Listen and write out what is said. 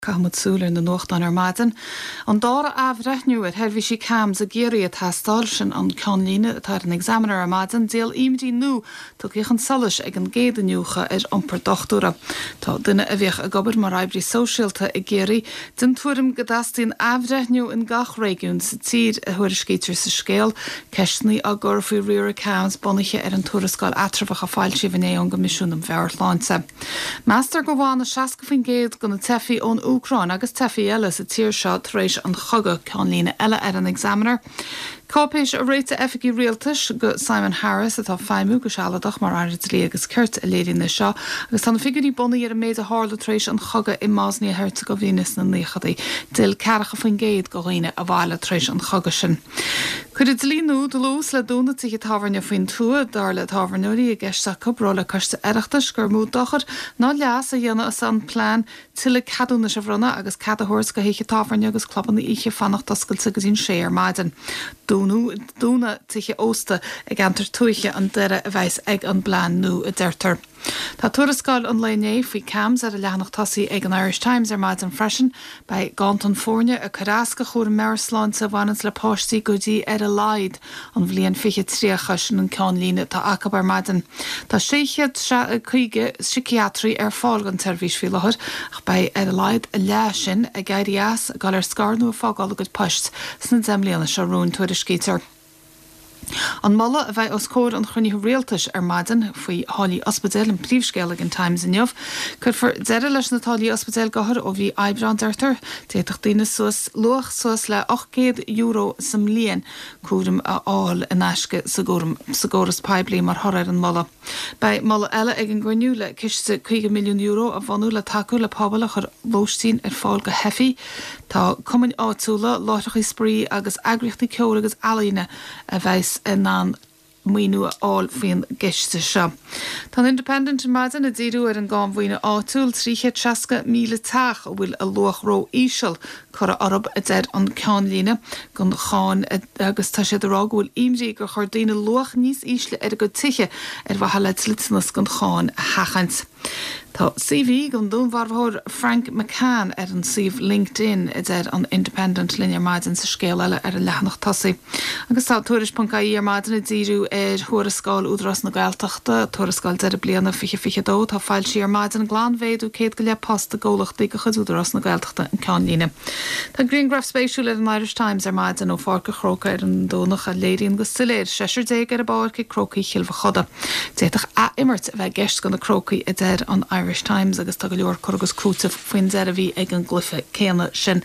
Camud súler na nocht an armaden. An dára afreithniúir herfi si cam sa géirí atá stáilsin an canlíne atá an examiner armaden déal imdí nu tó chéchan salis ag an géadaniucha ompar dochtúra. Tá duine a bheith a gobar mar raibrí sosialta i géirí den tuairim godastín afreithniú in gach régiún sa tír a thuair scéitir sa scéal, ceisnaí a gorfú riúra cams bonaiche an tuarascáil atrafach a fáil si bhané an gomisisiúnam bheartláinsa. Meastar go bhána 60 géad go na tefií ón Ucrán agus tefií eile sa tír seo rééis an chugad canlíne eile an examiner. Cápéis a réite efigi rialtas go Simon Harris atá feimú go sealadach mar airid lí agus Kurt a léirína seo, agus tána figurí bunaí ar a méid a hála rééis an chugad i Másní Herzegovínas na níchadaí dil cearacha faoin géad go riine a bhhaile rééis an chugad sin. Cuid líú do lús le dúna tí táhairne faoin tua dar le táhairnúirí a gceiste cobrála chusta aireachtas gur mú dochar ná leas a dhéana as an plán tiile cadúna se bhronna agus cadahors go héiche táhairne agus clubbanna ihe fannacht tascailte agus ín sé ar maidin. Dúna tuiche ósta ag antar tuiche an deire a bheits ag an blán nó a deirtar. Tá tuarascáil an léné faoi cams ar a leannach tasaí ag an Irish Times ar maid an freisin bei Ganton Fórne a carrasca chóir Mersláin sa bhanas le páistí go dtí ar a laid an bhliaon fiche tríochasin an canlíne tá acab ar maidin. Tá séchiad chuige psichiatrí ar fáil an tervís fi lethir ach bei ar a laid a le sin a gaiirí as gal ar scarnú a fágáil agad poist sna zemlíanana se rún tuair scéitir. An mala a bheith os cóir an chruinní réaltas ar maidin faoi hálaí ospidéal an príomhscéal an Times in Jobh, chud for deire leis na tálaí ospidéal gahar ó bhí eibreán deirtar, téach daoine suas luach suas le €800 sam líon cuarim a áil in eisce sa góras peblií mar thoir an mala. Bei mala eile ag an gcuinniú le ciste €2 milliún a bhanú le taú le pobl a chur bóistín ar fáil go hefií, tá cumann áitiúla láithreachaí sprí agus agriochtaí ceol agus alaíne a bheits in an muoinú áil faoin giste seo. Tá Independent in maidin a ddíú ar an gáin bhuioine áitiúil 360,000 teach a bhfuil a luachró íseal chur a arab a dead an canlíne gon cháin agus tá sé ará bhfuil imrí gur chuir daoine luach níos ísle ar go tuiche ar bhatha le litnas gon cháin a hachant. Tá CV gon dúnmharthóir Frank McCann ar an sih LinkedIn a dead an Independent linne maidin sa scéal eile ar a leannach tasaí. Agus tá tuairis.caí ar maidin a ddíú ar thuarascáil údras na Gaeltachta, tuarascáil dead a bliana fiche dó, tá fáil si ar maidin glanvéadú céad go le post a ggólachtaí go chud údras na Gaeltachta an canlíne. Tá Greengraf spéisiúil ar an Irish Times ar maidin ó fáca chróca ar an dónach a léiríonn go siléir 6 ar a báirci crocaí chiilfa choda. Déach a immert a bheith geist gan na crocaí a dead an Irish Times agus tá go leor chugus cúta faoin deire bhí ag an glufa céanna sin.